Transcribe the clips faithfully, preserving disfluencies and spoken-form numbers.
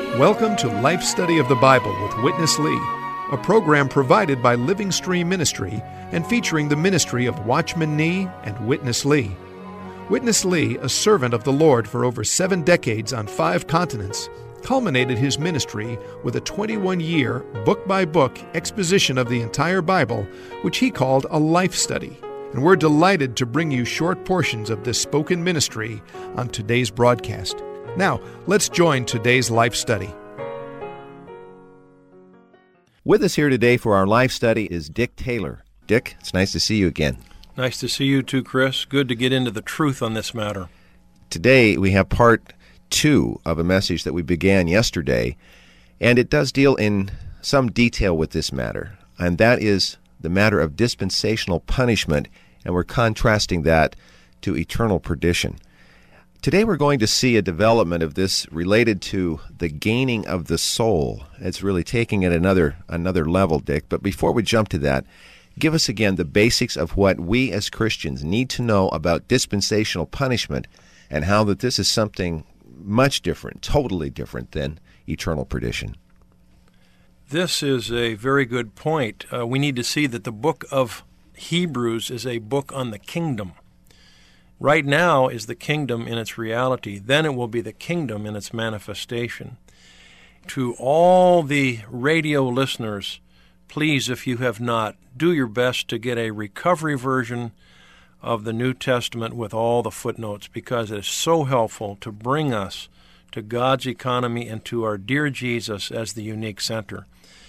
Welcome to Life Study of the Bible with Witness Lee, a program provided by Living Stream Ministry and featuring the ministry of Watchman Nee and Witness Lee. Witness Lee, a servant of the Lord for over seven decades on five continents, culminated his ministry with a twenty-one-year, book-by-book exposition of the entire Bible, which he called a life study. And we're delighted to bring you short portions of this spoken ministry on today's broadcast. Now, let's join today's life study. With us here today for our life study is Dick Taylor. Dick, it's nice to see you again. Nice to see you too, Chris. Good to get into the truth on this matter. Today we have part two of a message that we began yesterday, and it does deal in some detail with this matter, and that is the matter of dispensational punishment, and we're contrasting that to eternal perdition. Today we're going to see a development of this related to the gaining of the soul. It's really taking it another another level, Dick. But before we jump to that, give us again the basics of what we as Christians need to know about dispensational punishment and how that this is something much different, totally different than eternal perdition. This is a very good point. Uh, we need to see that the book of Hebrews is a book on the kingdom. Right now is the kingdom in its reality. Then it will be the kingdom in its manifestation. To all the radio listeners, please, if you have not, do your best to get a recovery version of the New Testament with all the footnotes, because it is so helpful to bring us to God's economy and to our dear Jesus as the unique center.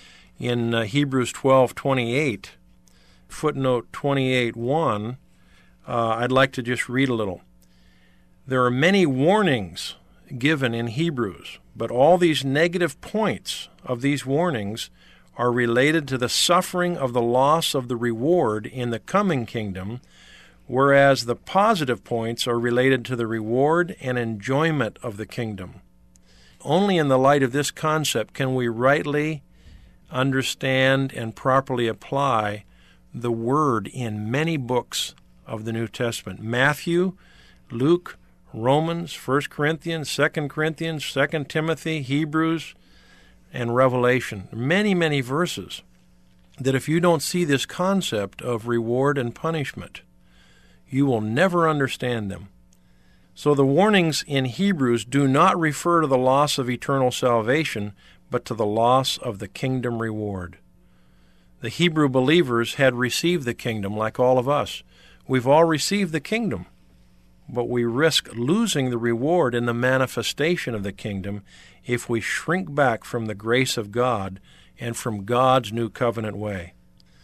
In uh, Hebrews twelve twenty-eight, footnote twenty-eight one, uh, I'd like to just read a little. There are many warnings given in Hebrews, but all these negative points of these warnings are related to the suffering of the loss of the reward in the coming kingdom, whereas the positive points are related to the reward and enjoyment of the kingdom. Only in the light of this concept can we rightly understand and properly apply the word in many books of the New Testament. Matthew, Luke, Romans, First Corinthians, Second Corinthians, Second Timothy, Hebrews, and Revelation. Many, many verses that if you don't see this concept of reward and punishment, you will never understand them. So the warnings in Hebrews do not refer to the loss of eternal salvation, but to the loss of the kingdom reward. The Hebrew believers had received the kingdom like all of us. We've all received the kingdom, but we risk losing the reward in the manifestation of the kingdom if we shrink back from the grace of God and from God's new covenant way.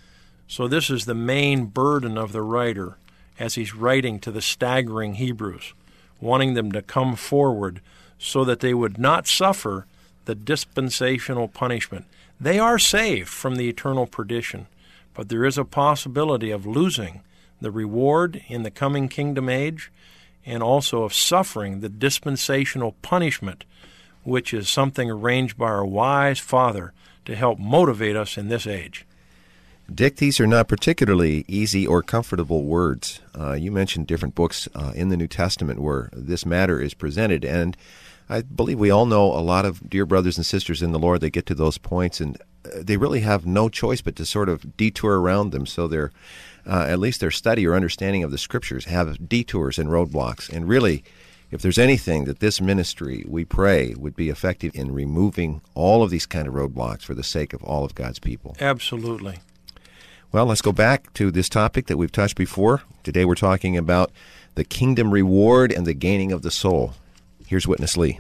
So this is the main burden of the writer as he's writing to the staggering Hebrews, wanting them to come forward so that they would not suffer the dispensational punishment. They are saved from the eternal perdition, but there is a possibility of losing the reward in the coming kingdom age and also of suffering the dispensational punishment, which is something arranged by our wise Father to help motivate us in this age. Dick, these are not particularly easy or comfortable words. Uh, you mentioned different books uh, in the New Testament where this matter is presented, and I believe we all know a lot of dear brothers and sisters in the Lord that get to those points, and they really have no choice but to sort of detour around them, so they're, uh, at least their study or understanding of the Scriptures have detours and roadblocks. And really, if there's anything that this ministry, we pray, would be effective in removing all of these kind of roadblocks for the sake of all of God's people. Absolutely. Well, let's go back to this topic that we've touched before. Today we're talking about the kingdom reward and the gaining of the soul. Here's Witness Lee.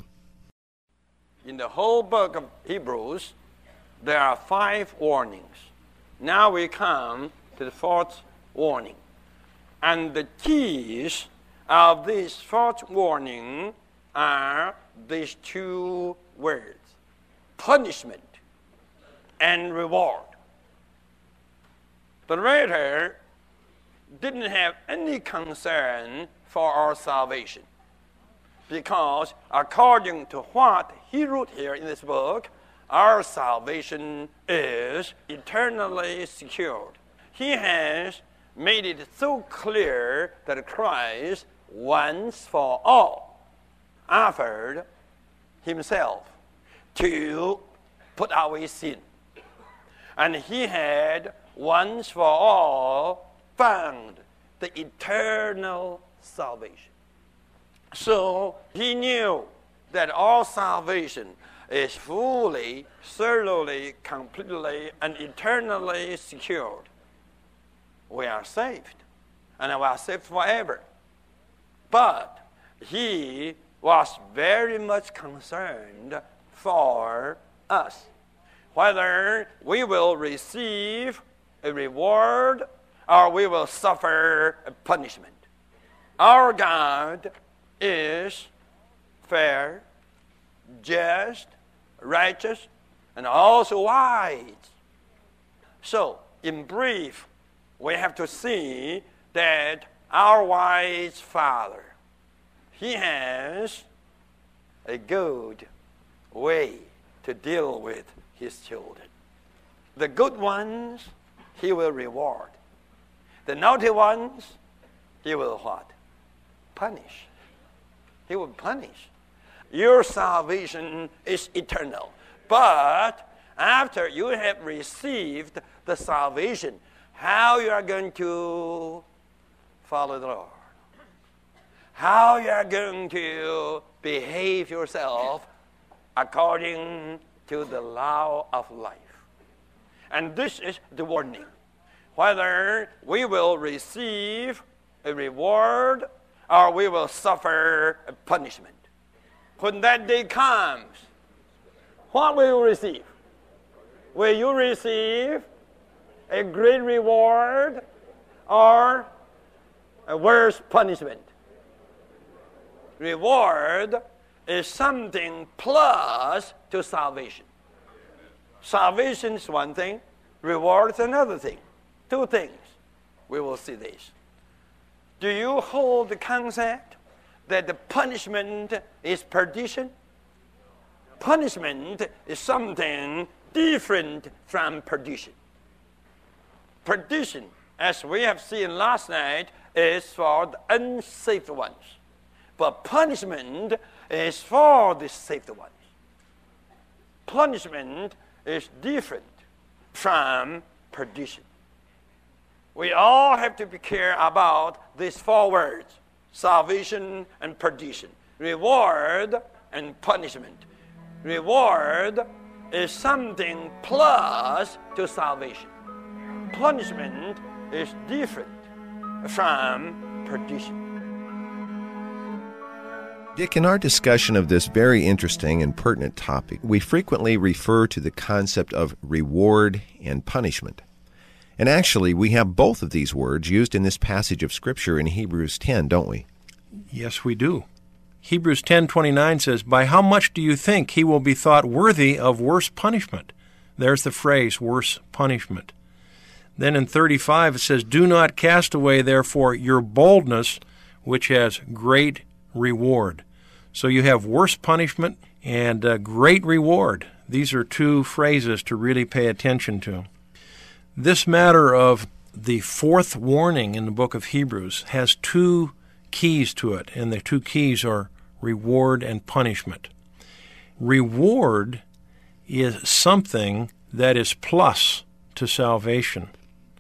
In the whole book of Hebrews, there are five warnings. Now we come to the fourth warning. And the keys of this fourth warning are these two words: punishment and reward. The writer didn't have any concern for our salvation, because according to what he wrote here in this book, our salvation is eternally secured. He has made it so clear that Christ once for all offered himself to put away sin. And he had once for all found the eternal salvation. So he knew that all salvation is fully, thoroughly, completely, and eternally secured. We are saved, and we are saved forever. But he was very much concerned for us, whether we will receive a reward or we will suffer a punishment. Our God is fair, just, righteous, and also wise. So, in brief, we have to see that our wise Father, he has a good way to deal with his children. The good ones, he will reward. The naughty ones, he will what? Punish. He will punish. Your salvation is eternal. But after you have received the salvation, how you are going to follow the Lord? How you are going to behave yourself according to the law of life. And this is the warning. Whether we will receive a reward or we will suffer a punishment. When that day comes, what will you receive? Will you receive a great reward or a worse punishment? Reward is something plus to salvation. Salvation is one thing, reward is another thing. Two things. We will see this. Do you hold the concept that the punishment is perdition? Punishment is something different from perdition. Perdition, as we have seen last night, is for the unsaved ones. But punishment is for the saved ones. Punishment is different from perdition. We all have to be careful about these four words: salvation and perdition, reward and punishment. Reward is something plus to salvation. Punishment is different from perdition. Dick, in our discussion of this very interesting and pertinent topic, we frequently refer to the concept of reward and punishment. And actually, we have both of these words used in this passage of Scripture in Hebrews ten, don't we? Yes, we do. Hebrews ten twenty-nine says, "By how much do you think he will be thought worthy of worse punishment?" There's the phrase, worse punishment. Then in thirty-five it says, "Do not cast away, therefore, your boldness, which has great reward." So you have worse punishment and uh, great reward. These are two phrases to really pay attention to. This matter of the fourth warning in the book of Hebrews has two keys to it, and the two keys are reward and punishment. Reward is something that is plus to salvation,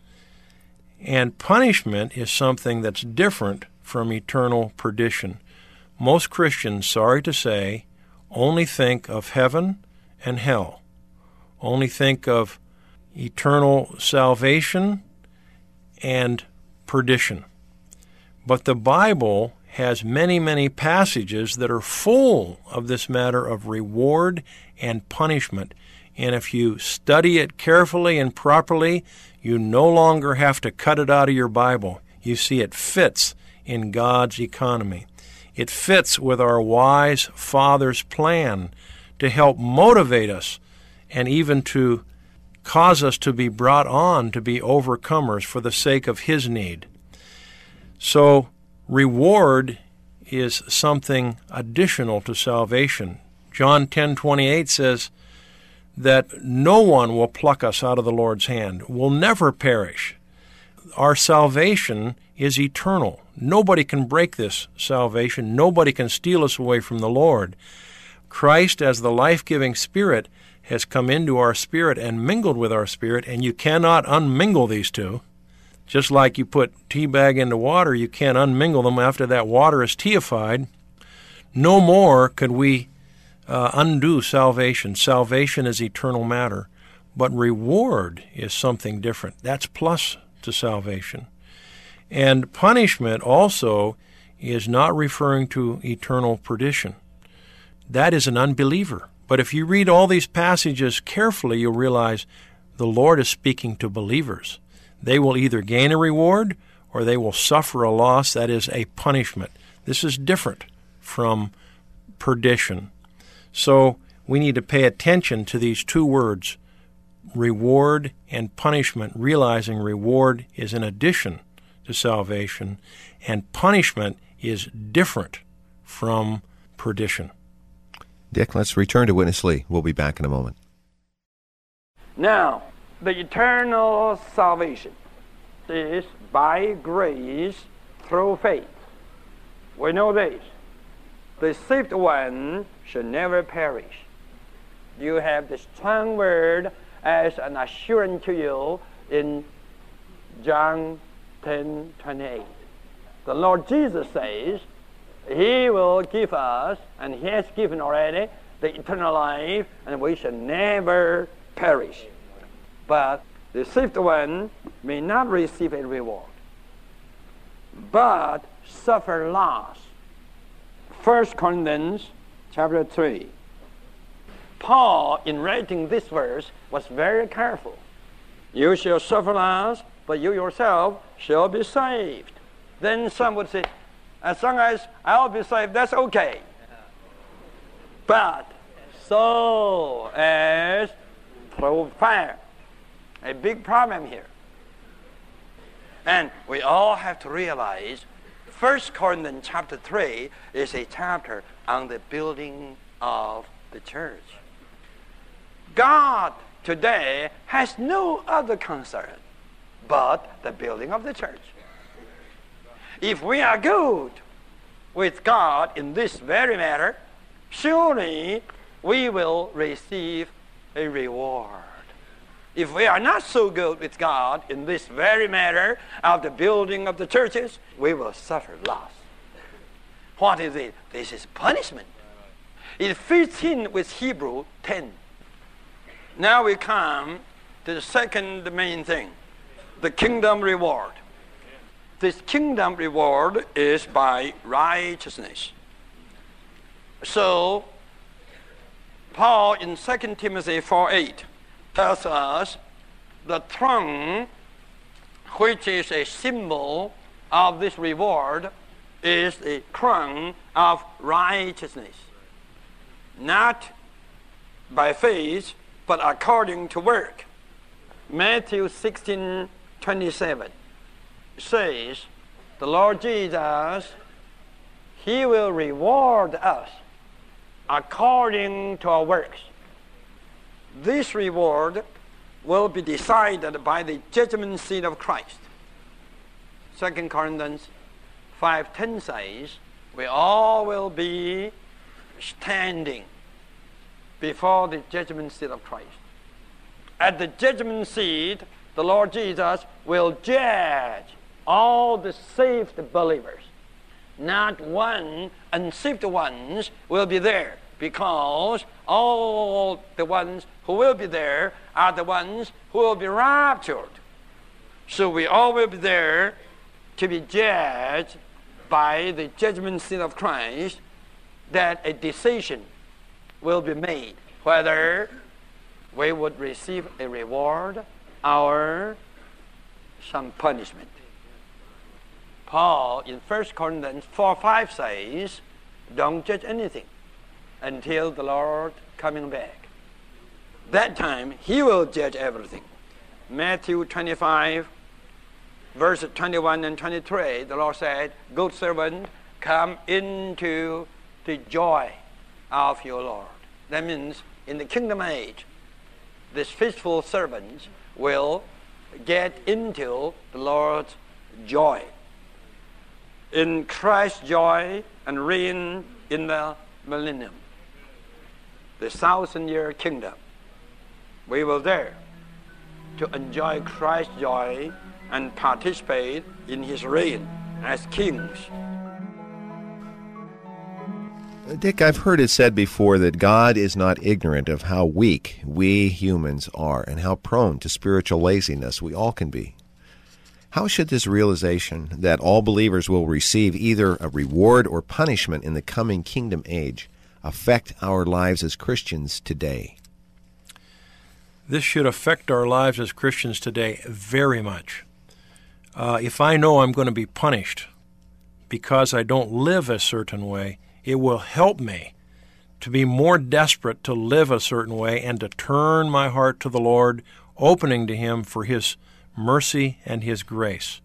and punishment is something that's different from eternal perdition. Most Christians, sorry to say, only think of heaven and hell, only think of eternal salvation and perdition. But the Bible has many, many passages that are full of this matter of reward and punishment. And if you study it carefully and properly, you no longer have to cut it out of your Bible. You see it fits in God's economy. It fits with our wise Father's plan to help motivate us and even to cause us to be brought on to be overcomers for the sake of His need. So reward is something additional to salvation. John ten twenty-eight says that no one will pluck us out of the Lord's hand. We'll never perish. Our salvation is eternal. Nobody can break this salvation. Nobody can steal us away from the Lord. Christ, as the life-giving Spirit, has come into our spirit and mingled with our spirit, and you cannot unmingle these two. Just like you put tea bag into water, you can't unmingle them after that water is teaified. No more could we uh, undo salvation. Salvation is eternal matter, but reward is something different. That's plus to salvation. And punishment also is not referring to eternal perdition. That is an unbeliever. But if you read all these passages carefully, you'll realize the Lord is speaking to believers. They will either gain a reward or they will suffer a loss, that is a punishment. This is different from perdition. So we need to pay attention to these two words, reward and punishment, realizing reward is in addition to salvation, and punishment is different from perdition. Dick, let's return to Witness Lee. We'll be back in a moment. Now, the eternal salvation is by grace through faith. We know this. The saved one shall never perish. You have the strong word as an assurance to you in John ten twenty-eight. The Lord Jesus says, He will give us, and He has given already, the eternal life, and we shall never perish. But the saved one may not receive a reward, but suffer loss. First Corinthians chapter three. Paul, in writing this verse, was very careful. You shall suffer loss, but you yourself shall be saved. Then some would say, as long as I'll be saved, that's okay. But so as through fire. A big problem here. And we all have to realize First Corinthians chapter three is a chapter on the building of the church. God today has no other concern but the building of the church. If we are good with God in this very matter, surely we will receive a reward. If we are not so good with God in this very matter of the building of the churches, we will suffer loss. What is it? This is punishment. It fits in with Hebrew ten. Now we come to the second main thing, the kingdom reward. This kingdom reward is by righteousness. So, Paul in Second Timothy four eight tells us the throne, which is a symbol of this reward, is a crown of righteousness. Not by faith, but according to work. Matthew sixteen twenty-seven says, the Lord Jesus, He will reward us according to our works. This reward will be decided by the judgment seat of Christ. Second Corinthians five ten says, we all will be standing before the judgment seat of Christ. At the judgment seat, the Lord Jesus will judge all the saved believers. Not one unsaved ones will be there, because all the ones who will be there are the ones who will be raptured. So we all will be there to be judged by the judgment seat of Christ, that a decision will be made whether we would receive a reward or some punishment. Paul in First Corinthians four five says, don't judge anything until the Lord coming back. That time He will judge everything. Matthew twenty-five verse twenty-one and twenty-three, the Lord said, good servant, come into the joy of your Lord. That means in the kingdom age, these faithful servants will get into the Lord's joy. In Christ's joy and reign in the millennium. the thousand-year kingdom. We will there to enjoy Christ's joy and participate in his reign as kings. Dick, I've heard it said before that God is not ignorant of how weak we humans are and how prone to spiritual laziness we all can be. How should this realization that all believers will receive either a reward or punishment in the coming kingdom age affect our lives as Christians today? This should affect our lives as Christians today very much. Uh, if I know I'm going to be punished because I don't live a certain way, it will help me to be more desperate to live a certain way and to turn my heart to the Lord, opening to Him for His mercy and His grace.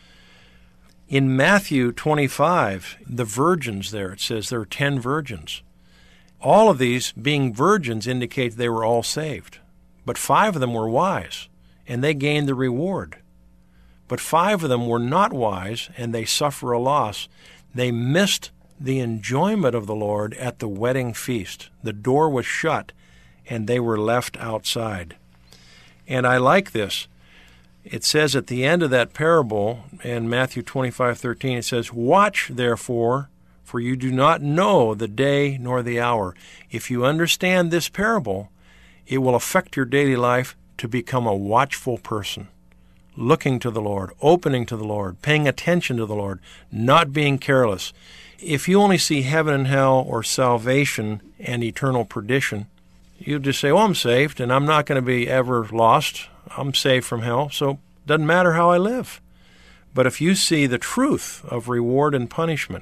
In Matthew twenty-five, the virgins there, it says there are ten virgins. All of these, being virgins, indicate they were all saved. But five of them were wise, and they gained the reward. But five of them were not wise, and they suffer a loss. They missed the enjoyment of the Lord at the wedding feast. The door was shut, and they were left outside. And I like this. It says at the end of that parable, in Matthew twenty-five thirteen, it says, "Watch, therefore, for you do not know the day nor the hour." If you understand this parable, it will affect your daily life to become a watchful person, looking to the Lord, opening to the Lord, paying attention to the Lord, not being careless. If you only see heaven and hell or salvation and eternal perdition, you just say, "Oh, I'm saved, and I'm not going to be ever lost. I'm saved from hell, so it doesn't matter how I live." But if you see the truth of reward and punishment,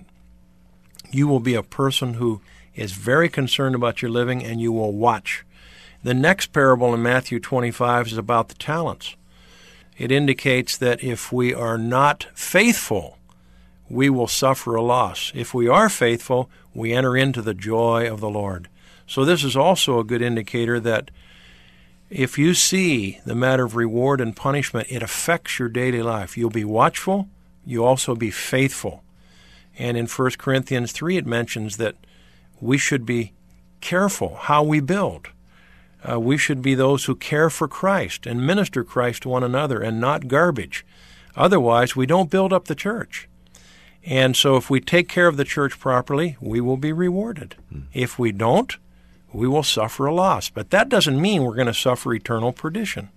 you will be a person who is very concerned about your living, and you will watch. The next parable in Matthew twenty-five is about the talents. It indicates that if we are not faithful, we will suffer a loss. If we are faithful, we enter into the joy of the Lord. So this is also a good indicator that if you see the matter of reward and punishment, it affects your daily life. You'll be watchful. You'll also be faithful. And in First Corinthians three, it mentions that we should be careful how we build. Uh, we should be those who care for Christ and minister Christ to one another and not garbage. Otherwise, we don't build up the church. And so if we take care of the church properly, we will be rewarded. Hmm. If we don't, we will suffer a loss. But that doesn't mean we're going to suffer eternal perdition.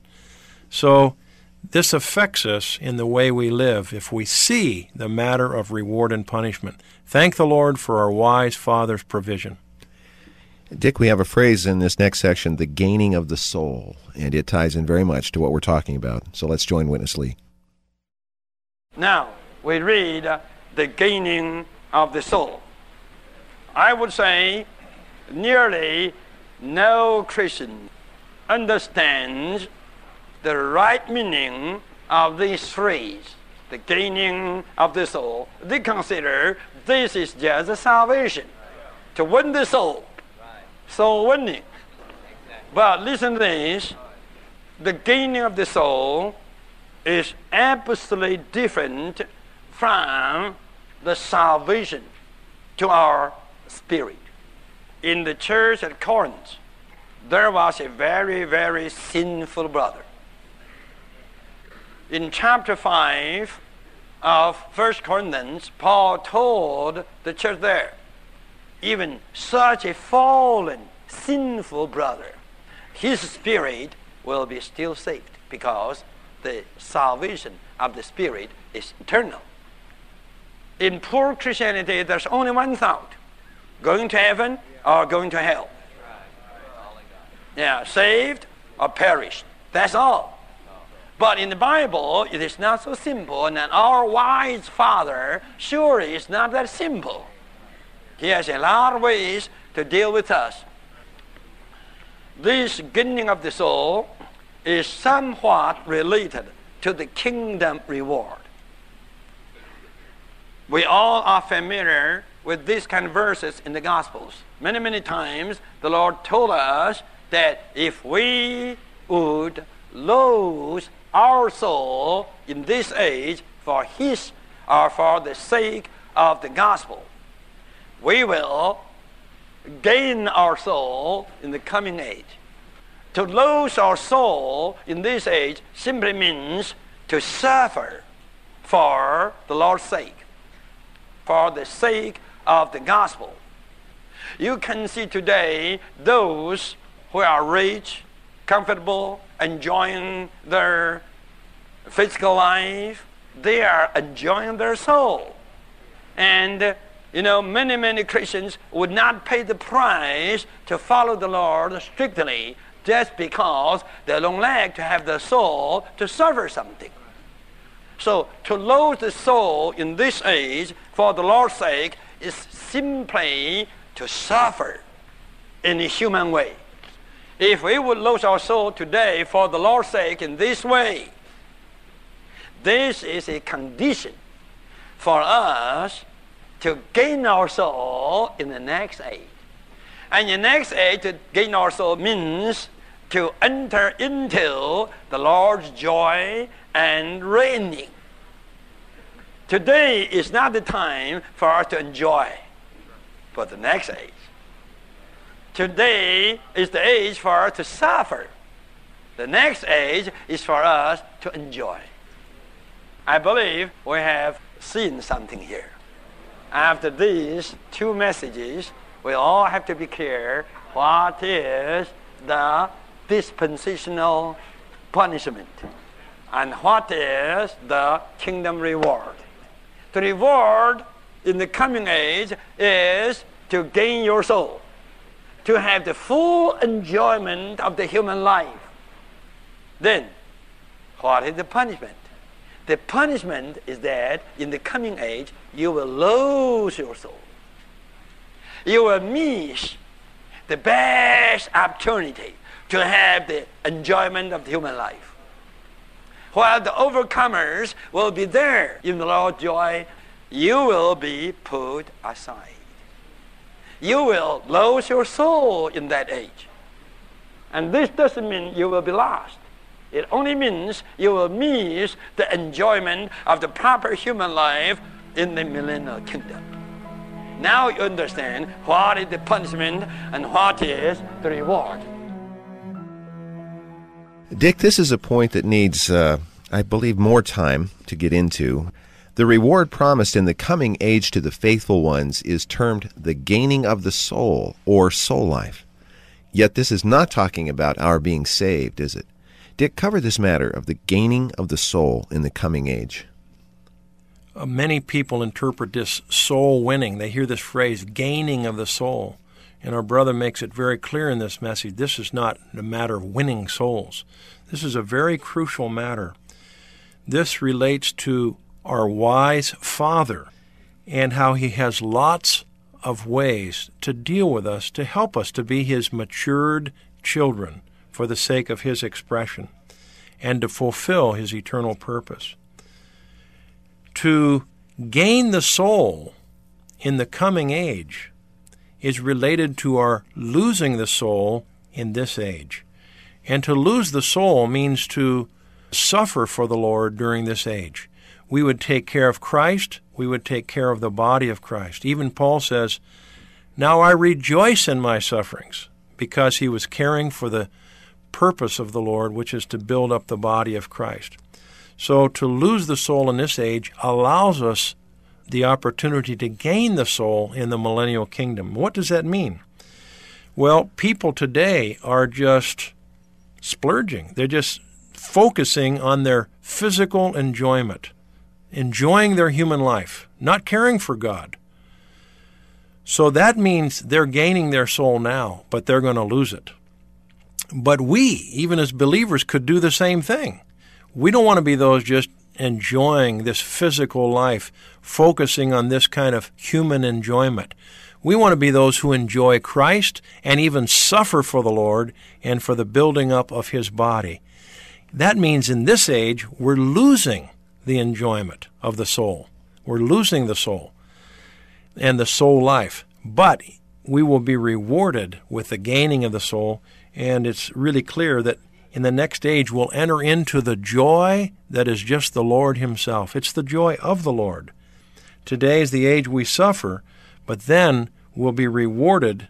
So this affects us in the way we live if we see the matter of reward and punishment. Thank the Lord for our wise Father's provision. Dick, we have a phrase in this next section, the gaining of the soul, and it ties in very much to what we're talking about. So let's join Witness Lee. Now, we read uh, the gaining of the soul. I would say nearly no Christian understands the right meaning of this phrase, the gaining of the soul. They consider this is just a salvation, to win the soul, soul winning. But listen to this, the gaining of the soul is absolutely different from the salvation to our spirit. In the church at Corinth, there was a very, very sinful brother. In chapter five of First Corinthians, Paul told the church there, even such a fallen, sinful brother, his spirit will be still saved because the salvation of the spirit is eternal. In poor Christianity, there's only one thought, going to heaven or going to hell. Yeah, saved or perished. That's all. But in the Bible, it is not so simple, and our wise Father surely is not that simple. He has a lot of ways to deal with us. This gaining of the soul is somewhat related to the kingdom reward. We all are familiar with these kind of verses in the Gospels. Many, many times the Lord told us that if we would lose our soul in this age for His or for the sake of the gospel, we will gain our soul in the coming age. To lose our soul in this age simply means to suffer for the Lord's sake, for the sake of the gospel. You can see today those who are rich, comfortable, enjoying their physical life, they are enjoying their soul. And you know, many, many Christians would not pay the price to follow the Lord strictly just because they don't like to have the soul to suffer something. So to lose the soul in this age for the Lord's sake is simply to suffer in a human way. If we would lose our soul today for the Lord's sake in this way, this is a condition for us to gain our soul in the next age. And the next age, to gain our soul means to enter into the Lord's joy and reigning. Today is not the time for us to enjoy for the next age. Today is the age for us to suffer. The next age is for us to enjoy. I believe we have seen something here. After these two messages, we all have to be clear what is the dispensational punishment and what is the kingdom reward. The reward in the coming age is to gain your soul, to have the full enjoyment of the human life. Then, what is the punishment? The punishment is that in the coming age, you will lose your soul. You will miss the best opportunity to have the enjoyment of the human life. While the overcomers will be there in the Lord's joy, you will be put aside. You will lose your soul in that age. And this doesn't mean you will be lost. It only means you will miss the enjoyment of the proper human life in the millennial kingdom. Now you understand what is the punishment and what is the reward. Dick, this is a point that needs, uh, I believe, more time to get into. The reward promised in the coming age to the faithful ones is termed the gaining of the soul, or soul life. Yet this is not talking about our being saved, is it? Dick, cover this matter of the gaining of the soul in the coming age. Uh, many people interpret this soul winning. They hear this phrase, gaining of the soul. And our brother makes it very clear in this message, this is not a matter of winning souls. This is a very crucial matter. This relates to our wise Father and how He has lots of ways to deal with us, to help us to be His matured children for the sake of His expression and to fulfill His eternal purpose. To gain the soul in the coming age is related to our losing the soul in this age. And to lose the soul means to suffer for the Lord during this age. We would take care of Christ. We would take care of the body of Christ. Even Paul says, "Now I rejoice in my sufferings," because he was caring for the purpose of the Lord, which is to build up the body of Christ. So to lose the soul in this age allows us the opportunity to gain the soul in the millennial kingdom. What does that mean? Well, people today are just splurging. They're just focusing on their physical enjoyment, enjoying their human life, not caring for God. So that means they're gaining their soul now, but they're going to lose it. But we, even as believers, could do the same thing. We don't want to be those just enjoying this physical life, focusing on this kind of human enjoyment. We want to be those who enjoy Christ and even suffer for the Lord and for the building up of His body. That means in this age, we're losing the enjoyment of the soul. We're losing the soul and the soul life. But we will be rewarded with the gaining of the soul, and it's really clear that in the next age we'll enter into the joy that is just the Lord Himself. It's the joy of the Lord. Today is the age we suffer, but then we'll be rewarded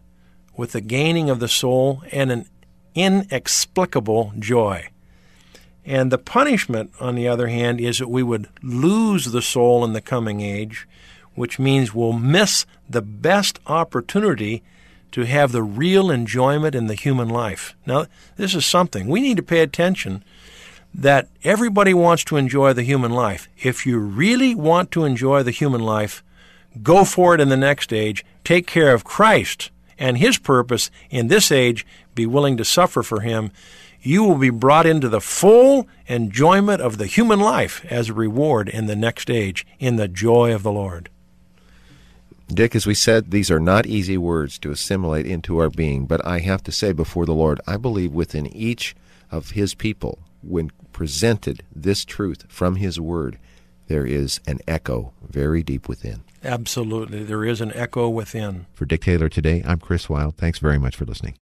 with the gaining of the soul and an inexplicable joy. And the punishment, on the other hand, is that we would lose the soul in the coming age, which means we'll miss the best opportunity to have the real enjoyment in the human life. Now, this is something. We need to pay attention that everybody wants to enjoy the human life. If you really want to enjoy the human life, go for it in the next age. Take care of Christ and His purpose in this age. Be willing to suffer for Him. You will be brought into the full enjoyment of the human life as a reward in the next age, in the joy of the Lord. Dick, as we said, these are not easy words to assimilate into our being, but I have to say before the Lord, I believe within each of His people, when presented this truth from His Word, there is an echo very deep within. Absolutely. There is an echo within. For Dick Taylor today, I'm Chris Wilde. Thanks very much for listening.